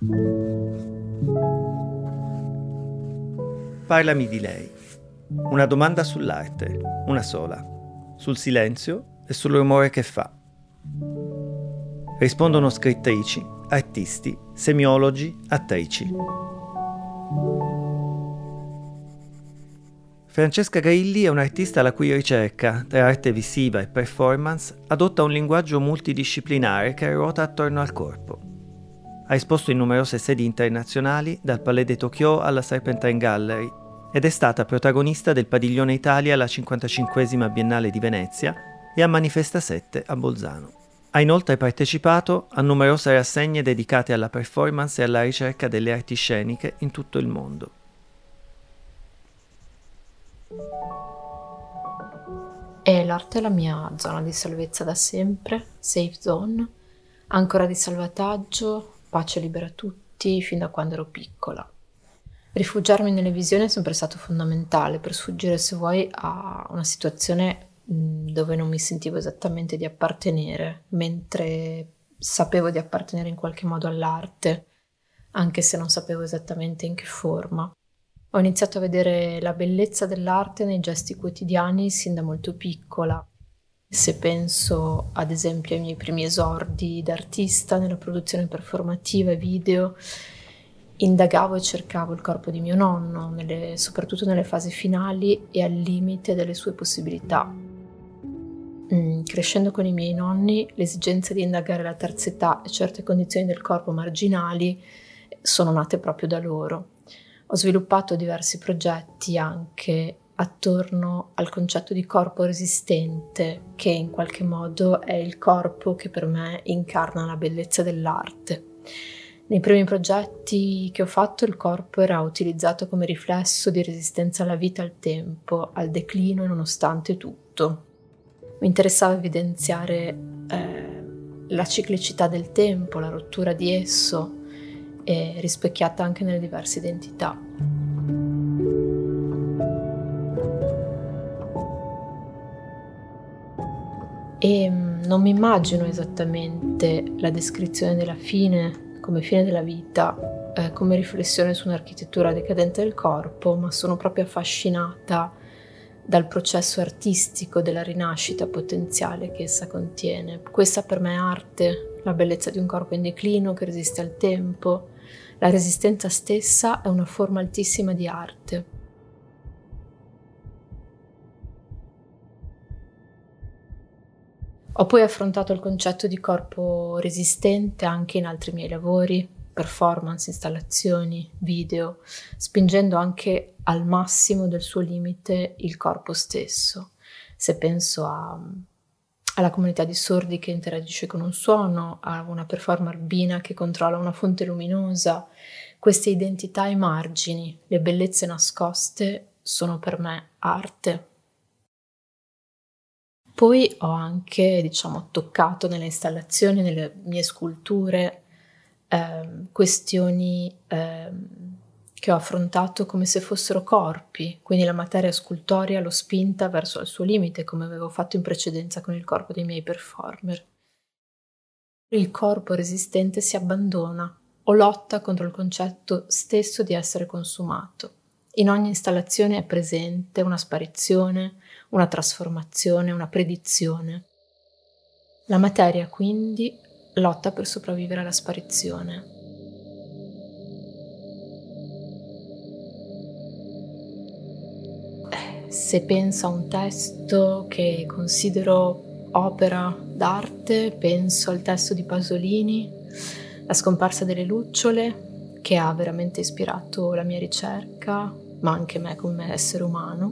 Parlami di lei. Una domanda sull'arte, una sola, sul silenzio e sul rumore che fa. Rispondono scrittrici, artisti, semiologi, attrici. Francesca Grilli è un'artista la cui ricerca, tra arte visiva e performance, adotta un linguaggio multidisciplinare che ruota attorno al corpo. Ha esposto in numerose sedi internazionali, dal Palais de Tokyo alla Serpentine Gallery, ed è stata protagonista del Padiglione Italia alla 55esima Biennale di Venezia e a Manifesta 7 a Bolzano. Ha inoltre partecipato a numerose rassegne dedicate alla performance e alla ricerca delle arti sceniche in tutto il mondo. E l'arte è la mia zona di salvezza da sempre, safe zone, ancora di salvataggio, pace libera tutti, fin da quando ero piccola. Rifugiarmi nelle visioni è sempre stato fondamentale per sfuggire, se vuoi, a una situazione dove non mi sentivo esattamente di appartenere, mentre sapevo di appartenere in qualche modo all'arte, anche se non sapevo esattamente in che forma. Ho iniziato a vedere la bellezza dell'arte nei gesti quotidiani sin da molto piccola. Se penso ad esempio ai miei primi esordi d'artista nella produzione performativa e video, indagavo e cercavo il corpo di mio nonno, soprattutto nelle fasi finali e al limite delle sue possibilità. Crescendo con i miei nonni, l'esigenza di indagare la terzietà e certe condizioni del corpo marginali sono nate proprio da loro. Ho sviluppato diversi progetti anche attorno al concetto di corpo resistente, che in qualche modo è il corpo che per me incarna la bellezza dell'arte. Nei primi progetti che ho fatto il corpo era utilizzato come riflesso di resistenza alla vita, al tempo, al declino e nonostante tutto. Mi interessava evidenziare la ciclicità del tempo, la rottura di esso, e rispecchiata anche nelle diverse identità. E non mi immagino esattamente la descrizione della fine come fine della vita, come riflessione su un'architettura decadente del corpo, ma sono proprio affascinata dal processo artistico della rinascita potenziale che essa contiene. Questa per me è arte, la bellezza di un corpo in declino che resiste al tempo. La resistenza stessa è una forma altissima di arte. Ho poi affrontato il concetto di corpo resistente anche in altri miei lavori, performance, installazioni, video, spingendo anche al massimo del suo limite il corpo stesso. Se penso alla comunità di sordi che interagisce con un suono, a una performer albina che controlla una fonte luminosa, queste identità ai margini, le bellezze nascoste, sono per me arte. Poi ho anche, toccato nelle installazioni, nelle mie sculture, questioni che ho affrontato come se fossero corpi, quindi la materia scultorea l'ho spinta verso il suo limite, come avevo fatto in precedenza con il corpo dei miei performer. Il corpo resistente si abbandona o lotta contro il concetto stesso di essere consumato. In ogni installazione è presente una sparizione, una trasformazione, una predizione. La materia quindi lotta per sopravvivere alla sparizione. Se penso a un testo che considero opera d'arte, penso al testo di Pasolini, La scomparsa delle lucciole, che ha veramente ispirato la mia ricerca, ma anche me come essere umano.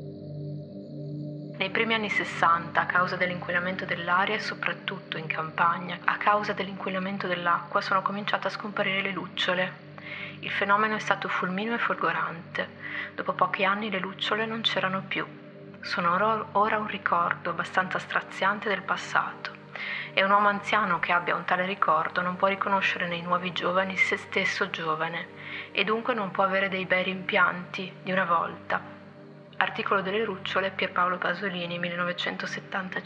Nei primi anni 60, a causa dell'inquinamento dell'aria e soprattutto in campagna, a causa dell'inquinamento dell'acqua, sono cominciate a scomparire le lucciole. Il fenomeno è stato fulmineo e folgorante. Dopo pochi anni le lucciole non c'erano più. Sono ora un ricordo abbastanza straziante del passato. E un uomo anziano che abbia un tale ricordo non può riconoscere nei nuovi giovani se stesso giovane e dunque non può avere dei bei rimpianti di una volta. Articolo delle lucciole, Pierpaolo Pasolini,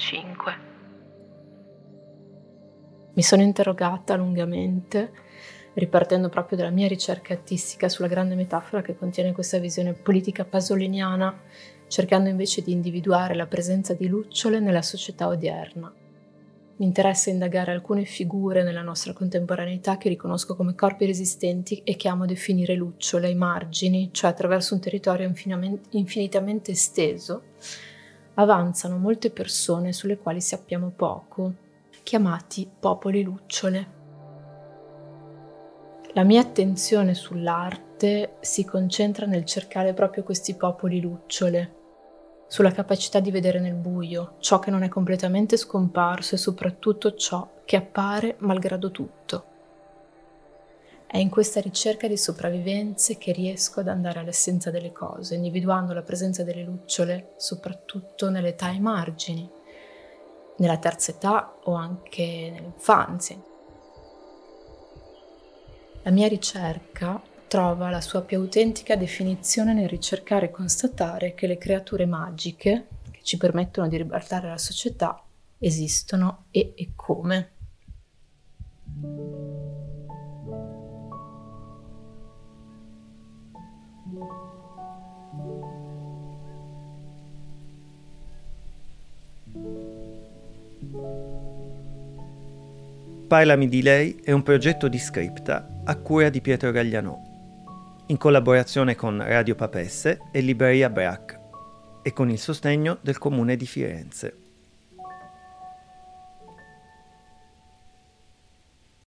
1975. Mi sono interrogata lungamente ripartendo proprio dalla mia ricerca artistica sulla grande metafora che contiene questa visione politica pasoliniana, cercando invece di individuare la presenza di lucciole nella società odierna. Mi interessa indagare alcune figure nella nostra contemporaneità che riconosco come corpi resistenti e che amo definire lucciole ai margini, cioè attraverso un territorio infinitamente esteso, avanzano molte persone sulle quali sappiamo poco, chiamati popoli lucciole. La mia attenzione sull'arte si concentra nel cercare proprio questi popoli lucciole, sulla capacità di vedere nel buio ciò che non è completamente scomparso e soprattutto ciò che appare malgrado tutto. È in questa ricerca di sopravvivenze che riesco ad andare all'essenza delle cose, individuando la presenza delle lucciole soprattutto nell'età ai margini, nella terza età o anche nell'infanzia. La mia ricerca trova la sua più autentica definizione nel ricercare e constatare che le creature magiche, che ci permettono di ribaltare la società, esistono e come. Parlami di lei è un progetto di Scripta a cura di Pietro Gaglianò, in collaborazione con Radio Papesse e Libreria Brac e con il sostegno del Comune di Firenze.